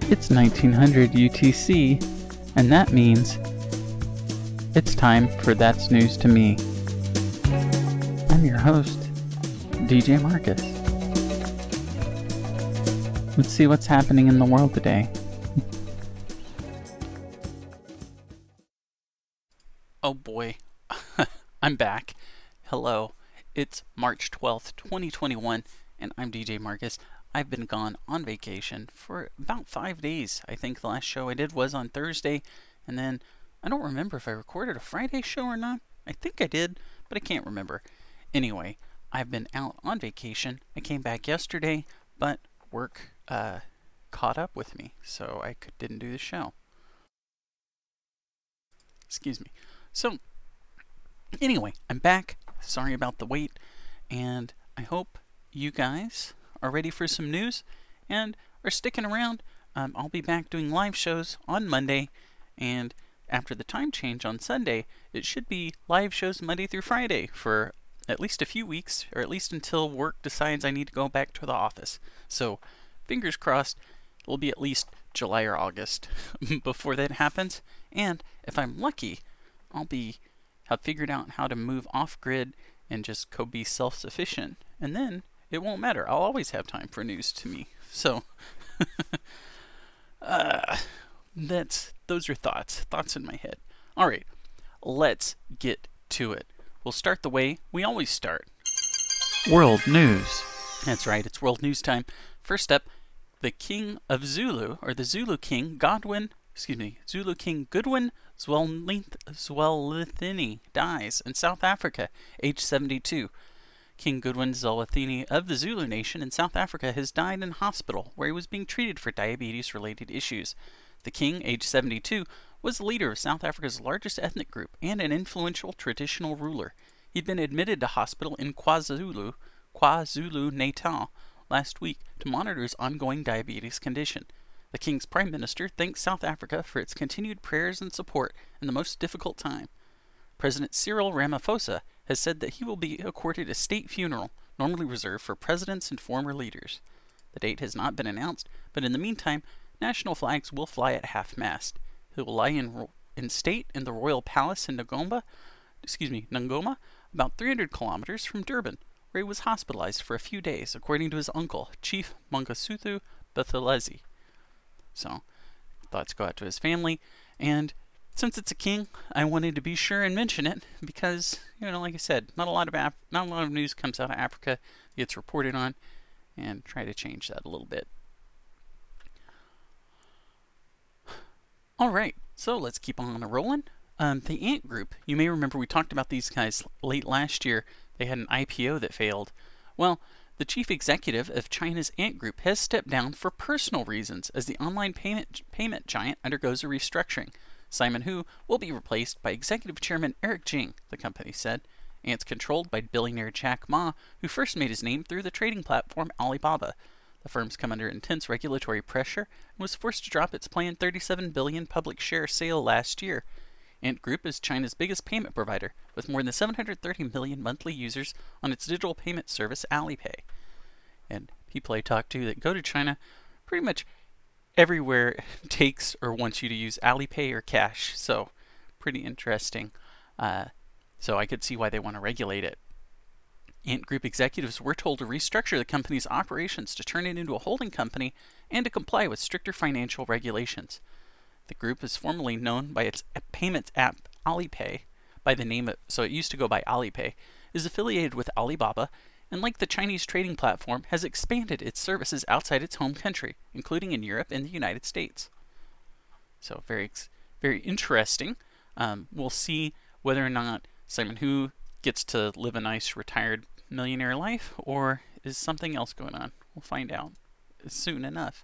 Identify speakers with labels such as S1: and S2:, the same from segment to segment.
S1: It's 1900 UTC, and that means it's time for That's News to Me. I'm your host, DJ Marcus. Let's see what's happening in the world today. Oh boy, I'm back. Hello, it's March 12th, 2021, and I'm DJ Marcus. I've been gone on vacation for about 5 days. I think the last show I did was on Thursday, and then I don't remember if I recorded a Friday show or not. I think I did, but I can't remember. Anyway, I've been out on vacation. I came back yesterday, but work caught up with me, so I didn't do the show. Excuse me. So, anyway, I'm back. Sorry about the wait, and I hope you guys are ready for some news and are sticking around. I'll be back doing live shows on Monday, and after the time change on Sunday, it should be live shows Monday through Friday for at least a few weeks, or at least until work decides I need to go back to the office. So, fingers crossed, it'll be at least July or August before that happens, and if I'm lucky, I'll have figured out how to move off-grid and just go be self-sufficient, and then it won't matter. I'll always have time for news to me. So, those are thoughts in my head. All right, let's get to it. We'll start the way we always start. World news. That's right, it's world news time. First up, the King of Zulu, or the Zulu King, Zulu King Goodwin Zwelithini dies in South Africa, age 72. King Goodwin Zwelithini of the Zulu Nation in South Africa has died in hospital where he was being treated for diabetes-related issues. The king, age 72, was the leader of South Africa's largest ethnic group and an influential traditional ruler. He'd been admitted to hospital in KwaZulu-Natal last week to monitor his ongoing diabetes condition. The king's prime minister thanks South Africa for its continued prayers and support in the most difficult time. President Cyril Ramaphosa has said that he will be accorded a state funeral normally reserved for presidents and former leaders. The date has not been announced, but in the meantime, national flags will fly at half-mast. He will lie in state in the Royal Palace in Ngoma, about 300 kilometers from Durban, where he was hospitalized for a few days, according to his uncle, Chief Mangosuthu Buthelezi. So, thoughts go out to his family, and since it's a king, I wanted to be sure and mention it because, like I said, not a lot of news comes out of Africa gets reported on, and try to change that a little bit. All right, so let's keep on rolling. The Ant Group, you may remember we talked about these guys late last year. They had an IPO that failed. Well, the chief executive of China's Ant Group has stepped down for personal reasons as the online payment giant undergoes a restructuring. Simon Hu will be replaced by Executive Chairman Eric Jing, the company said. Ant's controlled by billionaire Jack Ma, who first made his name through the trading platform Alibaba. The firm's come under intense regulatory pressure and was forced to drop its planned $37 billion public share sale last year. Ant Group is China's biggest payment provider, with more than 730 million monthly users on its digital payment service Alipay. And people I talk to that go to China, pretty much everywhere takes or wants you to use Alipay or cash, so pretty interesting. So I could see why they want to regulate it. Ant Group executives were told to restructure the company's operations to turn it into a holding company and to comply with stricter financial regulations. The group is formerly known by its payments app Alipay, so it used to go by Alipay, is affiliated with Alibaba, and like the Chinese trading platform, has expanded its services outside its home country, including in Europe and the United States. So very, very interesting. We'll see whether or not Simon Hu gets to live a nice retired millionaire life, or is something else going on. We'll find out soon enough.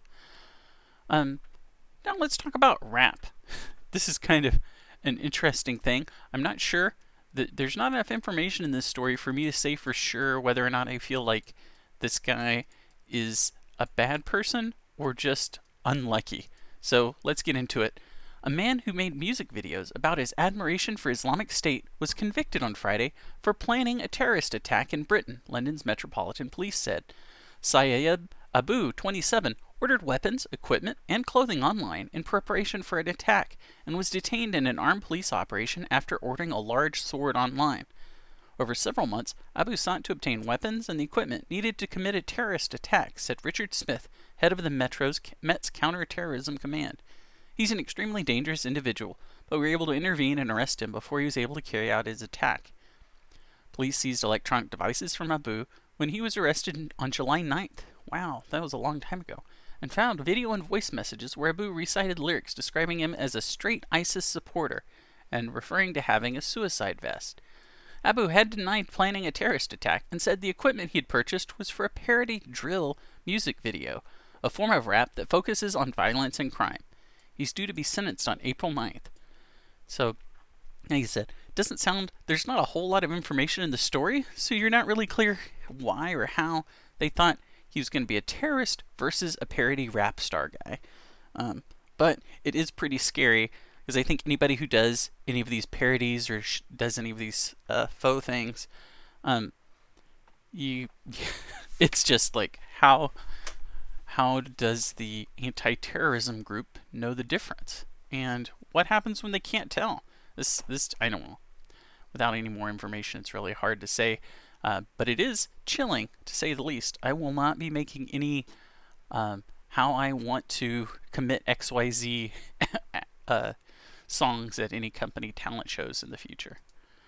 S1: Now let's talk about rap. This is kind of an interesting thing. I'm not sure. There's not enough information in this story for me to say for sure whether or not I feel like this guy is a bad person or just unlucky. So let's get into it. A man who made music videos about his admiration for Islamic State was convicted on Friday for planning a terrorist attack in Britain, London's Metropolitan Police said. Syed Abu, 27, ordered weapons, equipment, and clothing online in preparation for an attack, and was detained in an armed police operation after ordering a large sword online. Over several months, Abu sought to obtain weapons and the equipment needed to commit a terrorist attack, said Richard Smith, head of the Met's Counterterrorism Command. He's an extremely dangerous individual, but we were able to intervene and arrest him before he was able to carry out his attack. Police seized electronic devices from Abu when he was arrested on July 9th. Wow, that was a long time ago. And found video and voice messages where Abu recited lyrics describing him as a straight ISIS supporter and referring to having a suicide vest. Abu had denied planning a terrorist attack and said the equipment he had purchased was for a parody drill music video, a form of rap that focuses on violence and crime. He's due to be sentenced on April 9th. So, like I said, doesn't sound, there's not a whole lot of information in the story, so you're not really clear why or how they thought he was going to be a terrorist versus a parody rap star guy. But it is pretty scary, because I think anybody who does any of these parodies or does any of these faux things, it's just like, how does the anti-terrorism group know the difference? And what happens when they can't tell? This I don't know. Without any more information, it's really hard to say. But it is chilling, to say the least. I will not be making any how I want to commit XYZ songs at any company talent shows in the future.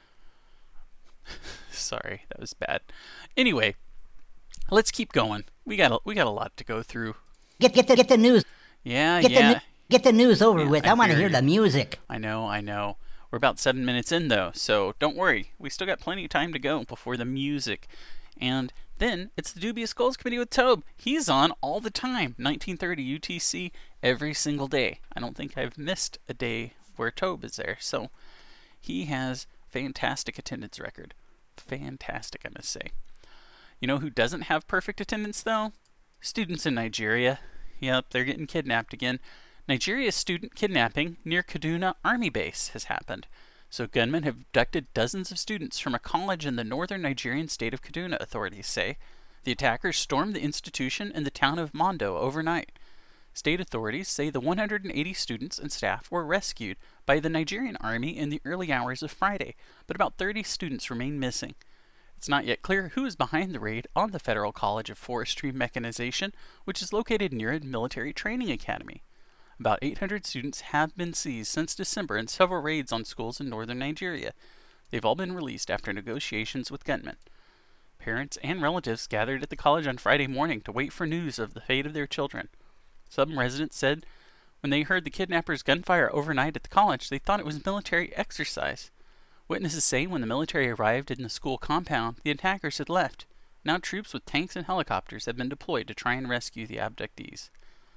S1: Sorry, that was bad. Anyway, let's keep going. We got a lot to go through.
S2: Get the news.
S1: Yeah,
S2: Get the news over with. I want to hear the music.
S1: I know. We're about 7 minutes in, though, so don't worry. We still got plenty of time to go before the music. And then it's the Dubious Goals Committee with Tobe. He's on all the time, 1930 UTC, every single day. I don't think I've missed a day where Tobe is there. So he has fantastic attendance record. Fantastic, I must say. You know who doesn't have perfect attendance, though? Students in Nigeria. Yep, they're getting kidnapped again. Nigeria's student kidnapping near Kaduna Army Base has happened. So gunmen have abducted dozens of students from a college in the northern Nigerian state of Kaduna, authorities say. The attackers stormed the institution in the town of Mondo overnight. State authorities say the 180 students and staff were rescued by the Nigerian army in the early hours of Friday, but about 30 students remain missing. It's not yet clear who is behind the raid on the Federal College of Forestry Mechanization, which is located near a military training academy. About 800 students have been seized since December in several raids on schools in northern Nigeria. They've all been released after negotiations with gunmen. Parents and relatives gathered at the college on Friday morning to wait for news of the fate of their children. Some residents said when they heard the kidnappers' gunfire overnight at the college, they thought it was military exercise. Witnesses say when the military arrived in the school compound, the attackers had left. Now troops with tanks and helicopters have been deployed to try and rescue the abductees.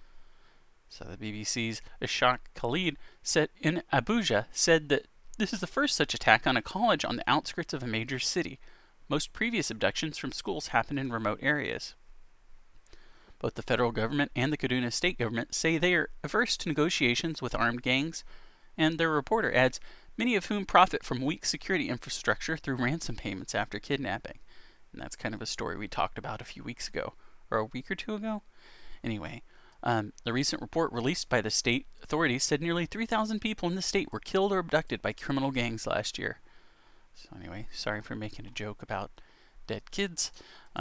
S1: So the BBC's Ashaq Khalid said in Abuja said that this is the first such attack on a college on the outskirts of a major city. Most previous abductions from schools happened in remote areas. Both the federal government and the Kaduna state government say they are averse to negotiations with armed gangs, and their reporter adds, many of whom profit from weak security infrastructure through ransom payments after kidnapping. And that's kind of a story we talked about a few weeks ago, or a week or two ago. Anyway, the recent report released by the state authorities said nearly 3,000 people in the state were killed or abducted by criminal gangs last year. So anyway, sorry for making a joke about dead kids.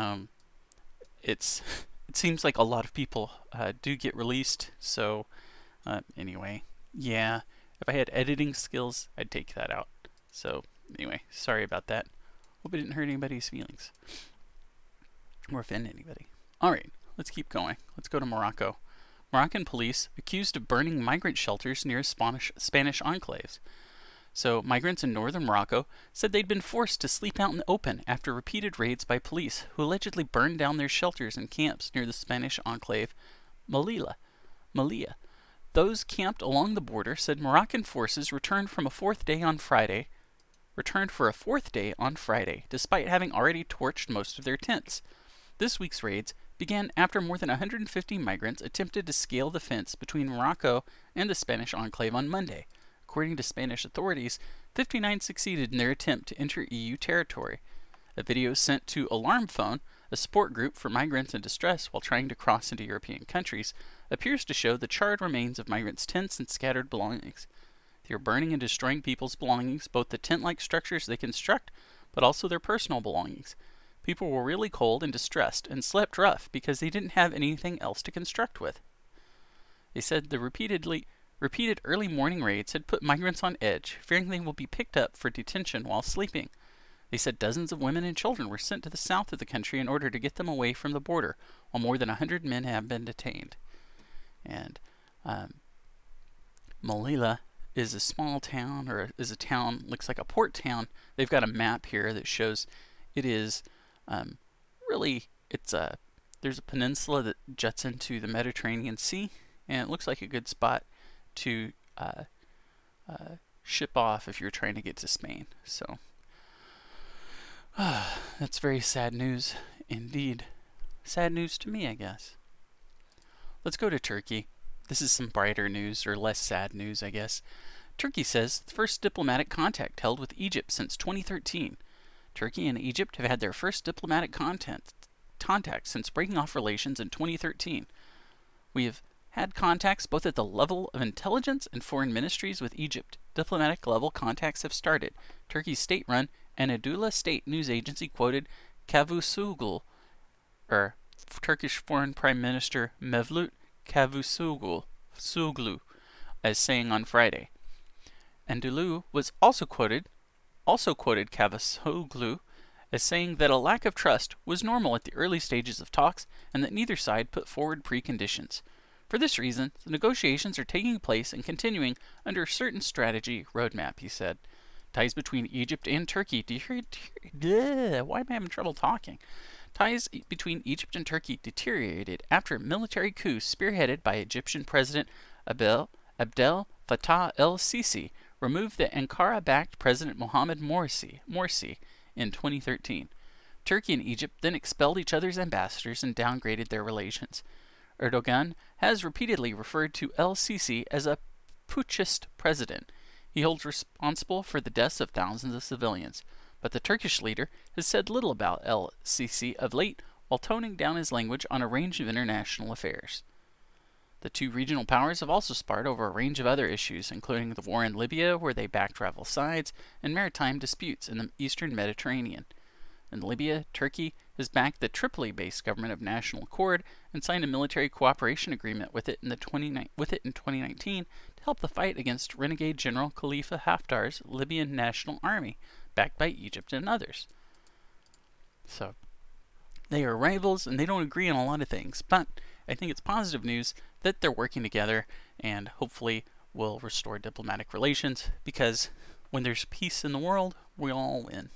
S1: It seems like a lot of people do get released. So anyway, yeah, if I had editing skills, I'd take that out. So anyway, sorry about that. Hope it didn't hurt anybody's feelings or offend anybody. All right, let's keep going. Let's go to Morocco. Moroccan police accused of burning migrant shelters near Spanish enclaves. So, migrants in northern Morocco said they'd been forced to sleep out in the open after repeated raids by police who allegedly burned down their shelters and camps near the Spanish enclave Melilla. Those camped along the border said Moroccan forces returned for a fourth day on Friday, despite having already torched most of their tents. This week's raids began after more than 150 migrants attempted to scale the fence between Morocco and the Spanish enclave on Monday. According to Spanish authorities, 59 succeeded in their attempt to enter EU territory. A video sent to Alarm Phone a support group for migrants in distress while trying to cross into European countries, appears to show the charred remains of migrants' tents and scattered belongings. They are burning and destroying people's belongings, both the tent-like structures they construct, but also their personal belongings. People were really cold and distressed and slept rough because they didn't have anything else to construct with. They said the repeated early morning raids had put migrants on edge, fearing they will be picked up for detention while sleeping. They said dozens of women and children were sent to the south of the country in order to get them away from the border, while more than 100 men have been detained. And Melilla is a small town, or is a town, looks like a port town. They've got a map here that shows it is there's a peninsula that juts into the Mediterranean Sea, and it looks like a good spot to ship off if you're trying to get to Spain. So that's very sad news indeed. Sad news to me, I guess. Let's go to Turkey. This is some brighter news, or less sad news, I guess. Turkey says the first diplomatic contact held with Egypt since 2013. Turkey and Egypt have had their first diplomatic contact since breaking off relations in 2013. We have had contacts both at the level of intelligence and foreign ministries with Egypt. Diplomatic level contacts have started. Turkey's state-run Anadolu State News Agency quoted Cavusoglu, or Turkish Foreign Prime Minister Mevlut Cavusoglu, as saying on Friday. Anadolu was also quoted Cavusoglu as saying that a lack of trust was normal at the early stages of talks and that neither side put forward preconditions. For this reason, the negotiations are taking place and continuing under a certain strategy roadmap, he said. Ties between Egypt and Turkey why am I having trouble talking? Ties between Egypt and Turkey deteriorated after a military coup spearheaded by Egyptian President Abdel Fattah el-Sisi removed the Ankara-backed President Mohamed Morsi in 2013. Turkey and Egypt then expelled each other's ambassadors and downgraded their relations. Erdogan has repeatedly referred to el-Sisi as a putschist president. He holds responsible for the deaths of thousands of civilians, but the Turkish leader has said little about el-Sisi of late, while toning down his language on a range of international affairs. The two regional powers have also sparred over a range of other issues, including the war in Libya, where they backed rival sides, and maritime disputes in the eastern Mediterranean. In Libya, Turkey has backed the Tripoli-based government of National Accord and signed a military cooperation agreement with it in 2019 to help the fight against renegade General Khalifa Haftar's Libyan National Army, backed by Egypt and others. So, they are rivals and they don't agree on a lot of things, but I think it's positive news that they're working together and hopefully will restore diplomatic relations, because when there's peace in the world, we all win.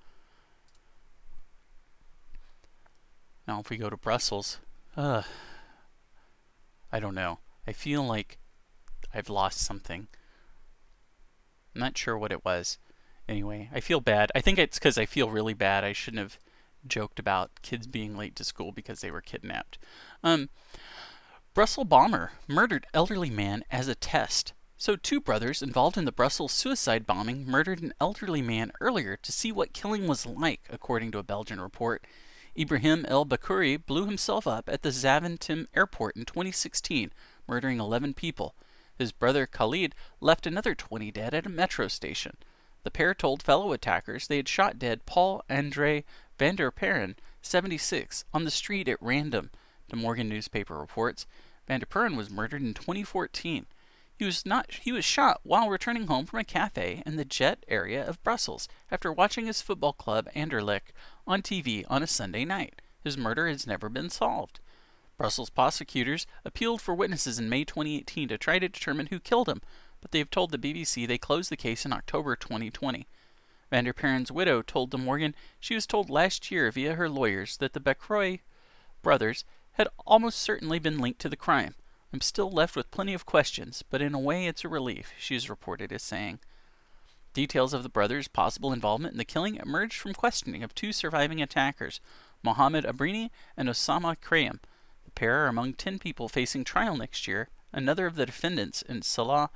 S1: Now if we go to Brussels, I don't know. I feel like I've lost something. I'm not sure what it was. Anyway, I feel bad. I think it's because I feel really bad. I shouldn't have joked about kids being late to school because they were kidnapped. Brussels bomber murdered elderly man as a test. So two brothers involved in the Brussels suicide bombing murdered an elderly man earlier to see what killing was like, according to a Belgian report. Ibrahim El Bakouri blew himself up at the Zaventem airport in 2016, murdering 11 people. His brother Khalid left another 20 dead at a metro station. The pair told fellow attackers they had shot dead Paul-André van der Perren, 76, on the street at random, the Morgan newspaper reports. Van der Perren was murdered in 2014. He was shot while returning home from a cafe in the Jet area of Brussels after watching his football club Anderlecht on TV on a Sunday night. His murder has never been solved. Brussels prosecutors appealed for witnesses in May 2018 to try to determine who killed him, but they have told the BBC they closed the case in October 2020. Van der Perren's widow told De Morgan she was told last year via her lawyers that the Bakouri brothers had almost certainly been linked to the crime. I'm still left with plenty of questions, but in a way it's a relief, she is reported as saying. Details of the brothers' possible involvement in the killing emerged from questioning of two surviving attackers, Mohamed Abrini and Osama Krayem. The pair are among 10 people facing trial next year. Another of the defendants, Salah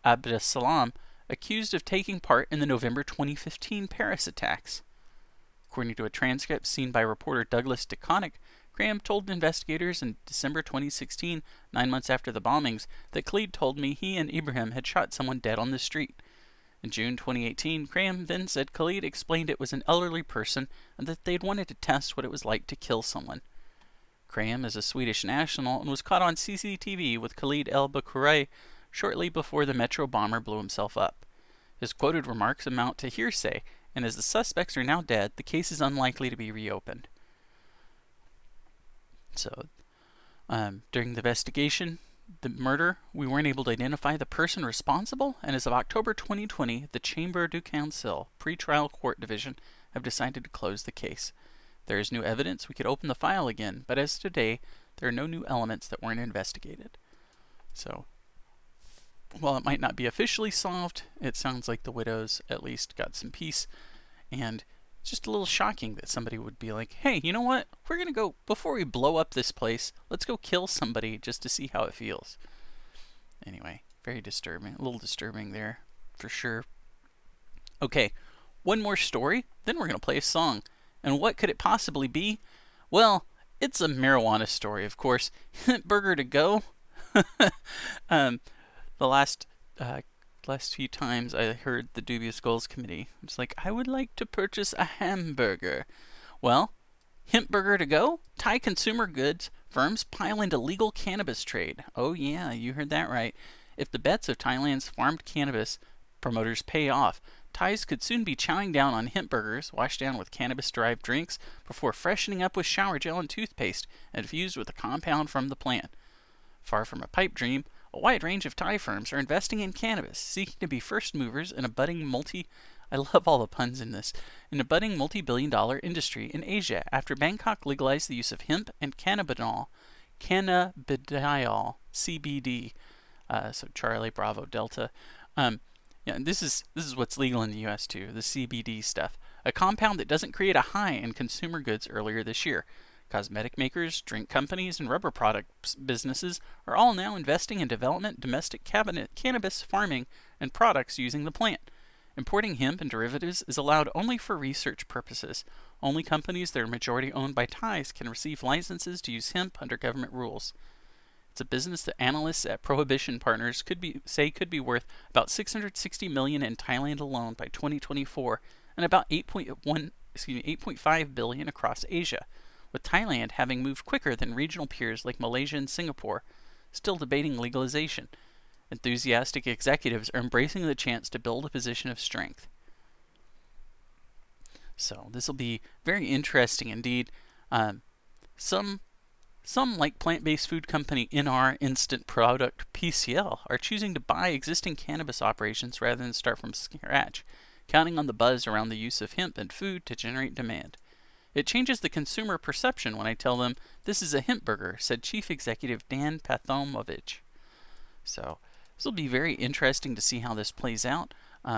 S1: Abdesalam, accused of taking part in the November 2015 Paris attacks. According to a transcript seen by reporter Douglas DeConnick, Graham told investigators in December 2016, 9 months after the bombings, that Khalid told me he and Ibrahim had shot someone dead on the street. In June 2018, Graham then said Khalid explained it was an elderly person and that they'd wanted to test what it was like to kill someone. Graham is a Swedish national and was caught on CCTV with Khalid el-Bakray shortly before the Metro bomber blew himself up. His quoted remarks amount to hearsay, and as the suspects are now dead, the case is unlikely to be reopened. So, during the investigation, the murder, we weren't able to identify the person responsible, and as of October 2020, the Chamber du Council Pretrial Court Division have decided to close the case. If there is new evidence, we could open the file again, but as of today, there are no new elements that weren't investigated. So, while it might not be officially solved, it sounds like the widows at least got some peace, and it's just a little shocking that somebody would be like, hey, you know what? We're going to go, before we blow up this place, let's go kill somebody just to see how it feels. Anyway, very disturbing. A little disturbing there, for sure. Okay, one more story, then we're going to play a song. And what could it possibly be? Well, it's a marijuana story, of course. Hemp Burger to go. The last few times I heard the Dubious Goals Committee, it's like, I would like to purchase a hamburger. Well, Hemp Burger to go? Thai consumer goods firms pile into legal cannabis trade. Oh yeah, you heard that right. If the bets of Thailand's farmed cannabis promoters pay off, Thais could soon be chowing down on hemp burgers, washed down with cannabis-derived drinks, before freshening up with shower gel and toothpaste, and infused with a compound from the plant. Far from a pipe dream, a wide range of Thai firms are investing in cannabis, seeking to be first movers in a budding I love all the puns in this, in a budding multi-billion-dollar industry in Asia after Bangkok legalized the use of hemp and cannabidiol, CBD, so Charlie Bravo Delta. Yeah, this is what's legal in the U.S. too, the CBD stuff, a compound that doesn't create a high in consumer goods earlier this year. Cosmetic makers, drink companies, and rubber products businesses are all now investing in development domestic cannabis farming and products using the plant. Importing hemp and derivatives is allowed only for research purposes. Only companies that are majority owned by Thais can receive licenses to use hemp under government rules. It's a business that analysts at Prohibition Partners could be worth about $660 million in Thailand alone by 2024, and about $8.5 billion across Asia, with Thailand having moved quicker than regional peers like Malaysia and Singapore, still debating legalization. Enthusiastic executives are embracing the chance to build a position of strength. So this will be very interesting indeed. Some like plant-based food company NR Instant Product PCL are choosing to buy existing cannabis operations rather than start from scratch, counting on the buzz around the use of hemp and food to generate demand. It changes the consumer perception when I tell them this is a hemp burger, said Chief Executive Dan Pathomovich. So this will be very interesting to see how this plays out.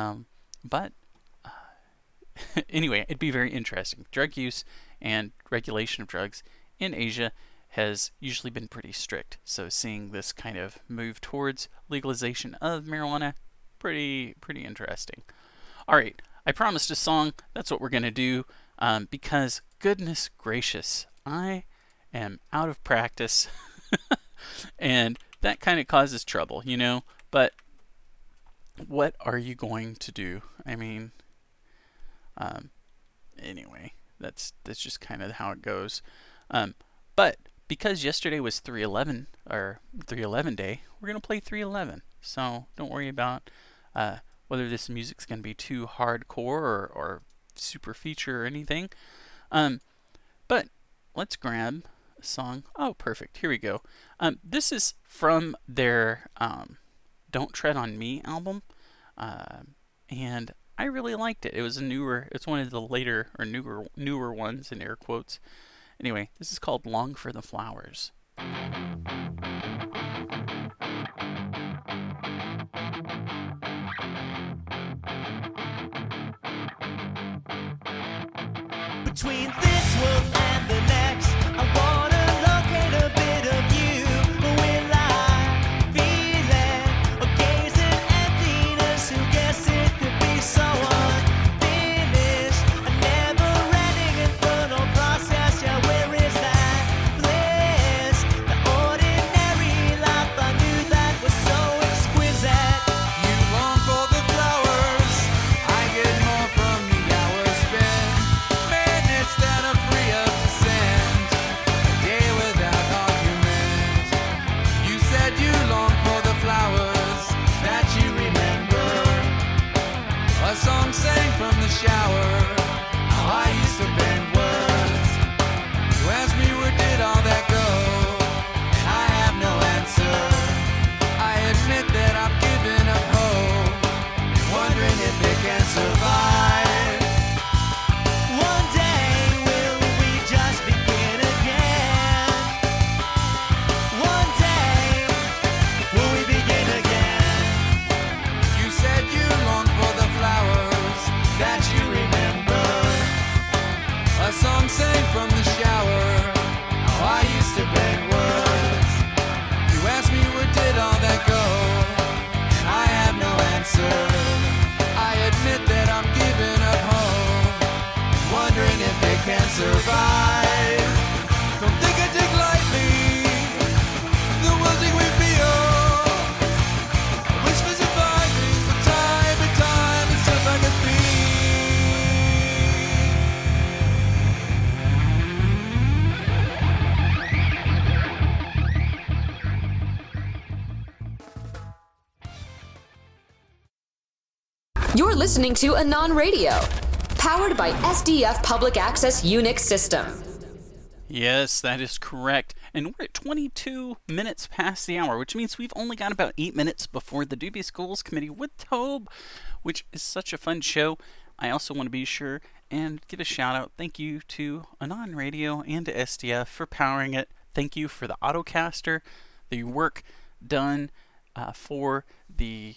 S1: Anyway, it'd be very interesting. Drug use and regulation of drugs in Asia has usually been pretty strict. So seeing this kind of move towards legalization of marijuana, pretty interesting. All right, I promised a song. That's what we're going to do because goodness gracious, I am out of practice and that kind of causes trouble, you know, but what are you going to do? I mean, anyway, that's just kind of how it goes. But because yesterday was 3/11 or 3/11 day, we're going to play 3/11. So don't worry about whether this music's going to be too hardcore or super feature or anything. But let's grab a song. Oh, perfect. Here we go. This is from their Don't Tread on Me album. And I really liked it. It was it's one of the later or newer ones in air quotes. Anyway, this is called Long for the Flowers.
S3: Between this world and the next, I wanna locate a bit of you. Will I feel it or gaze at emptiness? Who guess it could be so unfinished? A never-ending
S4: from the shower how I used to bend words. You asked me where did all that go, and I have no answer. I admit that I'm giving up hope, wondering if it can survive.
S3: One day will we just begin again? One day will we begin again?
S4: You said you long for the flowers that you remember. A song sang from the shower how I used to beg words. You asked me where did all that go, and I have no answer. I admit that I'm giving up hope, wondering if they can survive. Don't think I take lightly the world we feel. I wish for surviving, but time it's just like a thief.
S5: You're listening to Anon Radio, powered by SDF Public Access Unix System.
S1: Yes, that is correct. And we're at 22 minutes past the hour, which means we've only got about 8 minutes before the Doobie Schools Committee with Tobe, which is such a fun show. I also want to be sure and give a shout out. Thank you to Anon Radio and to SDF for powering it. Thank you for the Autocaster, the work done for the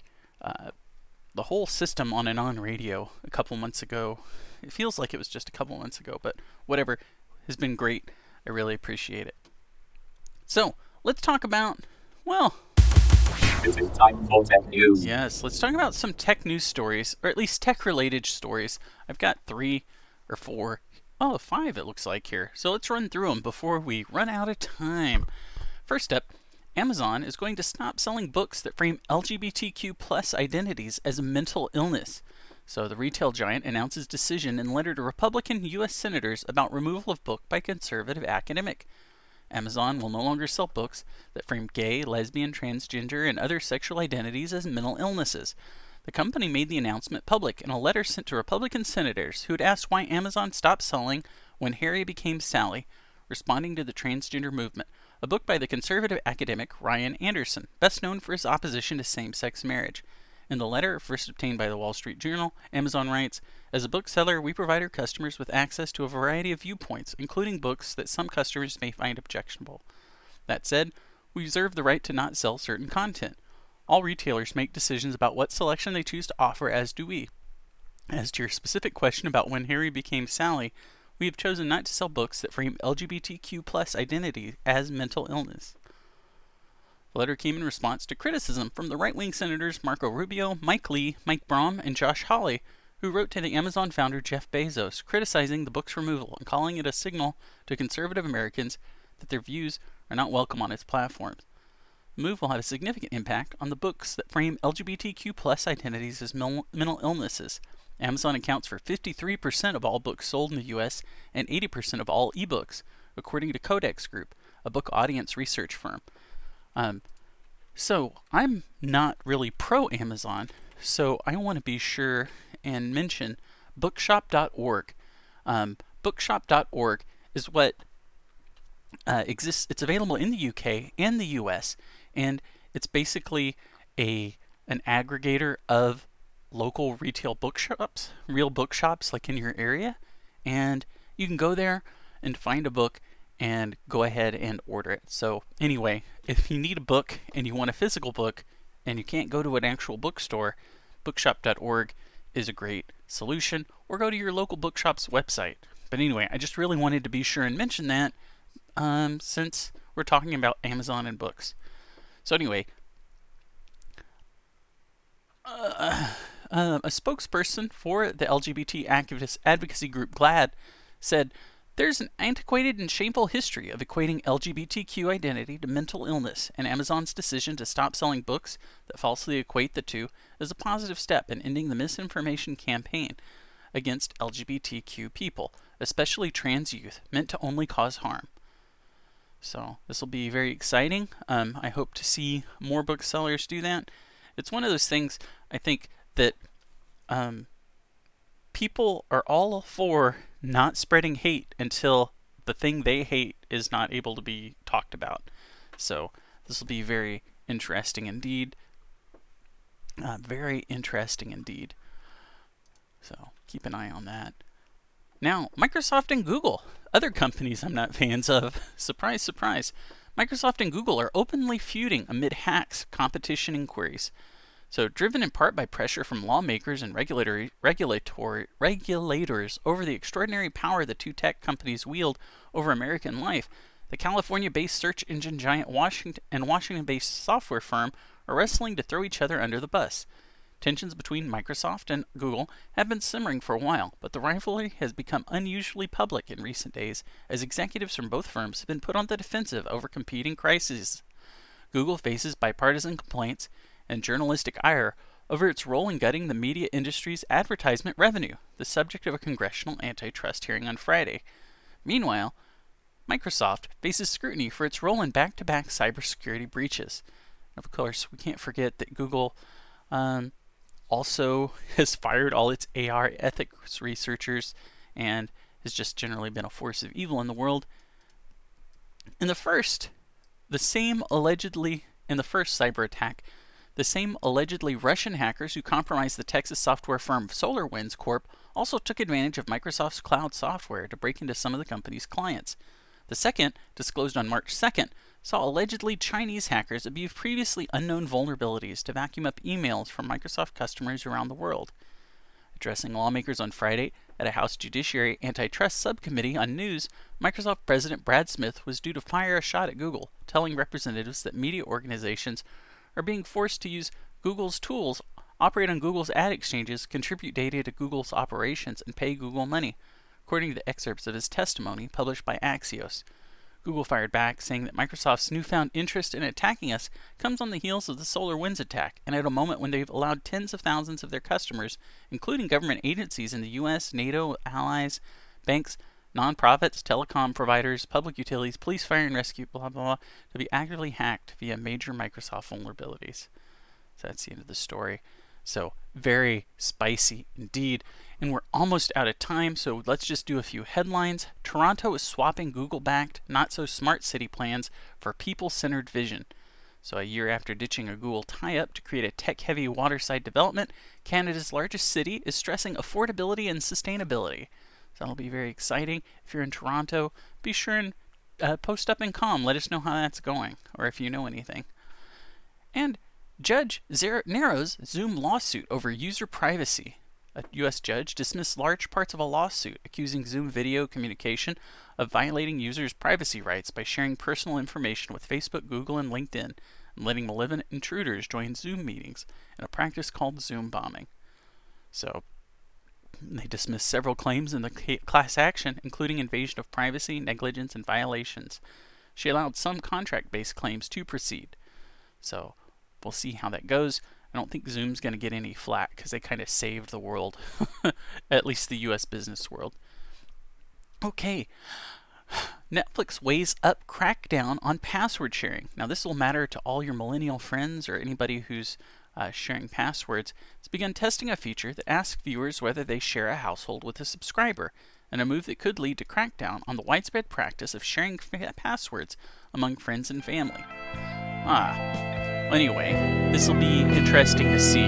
S1: whole system on Anon Radio a couple months ago. It feels like it was just a couple months ago, but whatever, has been great. I really appreciate it. So, let's talk about, well,
S6: It is time for tech news.
S1: yes, let's talk about some tech news stories, or at least tech-related stories. I've got 3 or 4, 5 it looks like here. So let's run through them before we run out of time. First up, Amazon is going to stop selling books that frame LGBTQ plus identities as a mental illness. So the retail giant announces decision in letter to Republican U.S. senators about removal of book by conservative academic. Amazon will no longer sell books that frame gay, lesbian, transgender, and other sexual identities as mental illnesses. The company made the announcement public in a letter sent to Republican senators who had asked why Amazon stopped selling When Harry Became Sally, Responding to the Transgender Movement, a book by the conservative academic Ryan Anderson, best known for his opposition to same-sex marriage. In the letter, first obtained by the Wall Street Journal, Amazon writes, "As a bookseller, we provide our customers with access to a variety of viewpoints, including books that some customers may find objectionable. That said, we reserve the right to not sell certain content. All retailers make decisions about what selection they choose to offer, as do we. As to your specific question about When Harry Became Sally, we have chosen not to sell books that frame LGBTQ plus identity as mental illness." The letter came in response to criticism from the right-wing senators Marco Rubio, Mike Lee, Mike Braun, and Josh Hawley, who wrote to the Amazon founder Jeff Bezos, criticizing the book's removal and calling it a signal to conservative Americans that their views are not welcome on its platforms. The move will have a significant impact on the books that frame LGBTQ plus identities as mental illnesses. Amazon accounts for 53% of all books sold in the U.S. and 80% of all ebooks, according to Codex Group, a book audience research firm. So I'm not really pro-Amazon, so I want to be sure and mention bookshop.org. Bookshop.org is what exists. It's available in the UK and the US, and it's basically an aggregator of local retail bookshops, real bookshops like in your area, and you can go there and find a book and go ahead and order it. So anyway, if you need a book and you want a physical book and you can't go to an actual bookstore, bookshop.org is a great solution, or go to your local bookshop's website. But anyway, I just really wanted to be sure and mention that since we're talking about Amazon and books. So anyway, a spokesperson for the LGBT activist advocacy group GLAAD said, "There's an antiquated and shameful history of equating LGBTQ identity to mental illness, and Amazon's decision to stop selling books that falsely equate the two is a positive step in ending the misinformation campaign against LGBTQ people, especially trans youth, meant to only cause harm." So this will be very exciting. I hope to see more booksellers do that. It's one of those things, I think, that people are all for not spreading hate until the thing they hate is not able to be talked about. So this will be very interesting indeed. Very interesting indeed. So keep an eye on that. Now, Microsoft and Google, other companies I'm not fans of. Surprise, surprise. Microsoft and Google are openly feuding amid hacks, competition inquiries. So, driven in part by pressure from lawmakers and regulators over the extraordinary power the two tech companies wield over American life, the California-based search engine giant Washington-based software firm are wrestling to throw each other under the bus. Tensions between Microsoft and Google have been simmering for a while, but the rivalry has become unusually public in recent days as executives from both firms have been put on the defensive over competing crises. Google faces bipartisan complaints and journalistic ire over its role in gutting the media industry's advertisement revenue, the subject of a congressional antitrust hearing on Friday. Meanwhile, Microsoft faces scrutiny for its role in back-to-back cybersecurity breaches. Of course, we can't forget that Google also has fired all its AR ethics researchers and has just generally been a force of evil in the world. In the first cyber attack, the same allegedly Russian hackers who compromised the Texas software firm SolarWinds Corp. Also took advantage of Microsoft's cloud software to break into some of the company's clients. The second, disclosed on March 2nd, saw allegedly Chinese hackers abuse previously unknown vulnerabilities to vacuum up emails from Microsoft customers around the world. Addressing lawmakers on Friday at a House Judiciary Antitrust Subcommittee on News, Microsoft President Brad Smith was due to fire a shot at Google, telling representatives that media organizations are being forced to use Google's tools, operate on Google's ad exchanges, contribute data to Google's operations, and pay Google money, according to the excerpts of his testimony published by Axios. Google fired back, saying that Microsoft's newfound interest in attacking us comes on the heels of the SolarWinds attack, and at a moment when they've allowed tens of thousands of their customers, including government agencies in the U.S., NATO, allies, banks, nonprofits, telecom providers, public utilities, police, fire and rescue, blah, blah, blah, to be actively hacked via major Microsoft vulnerabilities. So that's the end of the story. So, very spicy indeed. And we're almost out of time, so let's just do a few headlines. Toronto is swapping Google-backed, not-so-smart city plans for people-centered vision. So a year after ditching a Google tie-up to create a tech-heavy waterside development, Canada's largest city is stressing affordability and sustainability. So that'll be very exciting. If you're in Toronto, be sure and post up in COM. Let us know how that's going, or if you know anything. And Judge narrows Zoom lawsuit over user privacy. A U.S. judge dismissed large parts of a lawsuit accusing Zoom video communication of violating users' privacy rights by sharing personal information with Facebook, Google, and LinkedIn, and letting malevolent intruders join Zoom meetings in a practice called Zoom bombing. So, they dismissed several claims in the class action, including invasion of privacy, negligence, and violations. She allowed some contract-based claims to proceed. So, we'll see how that goes. I don't think Zoom's going to get any flack because they kind of saved the world, at least the U.S. business world. Okay, Netflix weighs up crackdown on password sharing. Now, this will matter to all your millennial friends or anybody who's sharing passwords. It's begun testing a feature that asks viewers whether they share a household with a subscriber, and a move that could lead to crackdown on the widespread practice of sharing passwords among friends and family. Anyway, this will be interesting to see.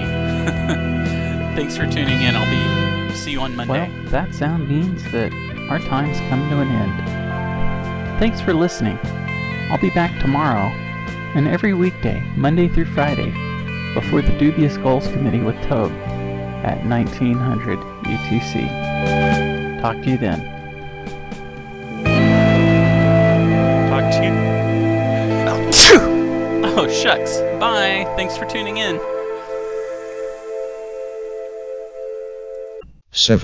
S1: Thanks for tuning in. I'll see you on Monday. Well, that sound means that our time's come to an end. Thanks for listening. I'll be back tomorrow and every weekday, Monday through Friday, before the Dubious Goals Committee with Toad at 1900 UTC. Talk to you then. Talk to you. Oh, shucks. Bye. Thanks for tuning in.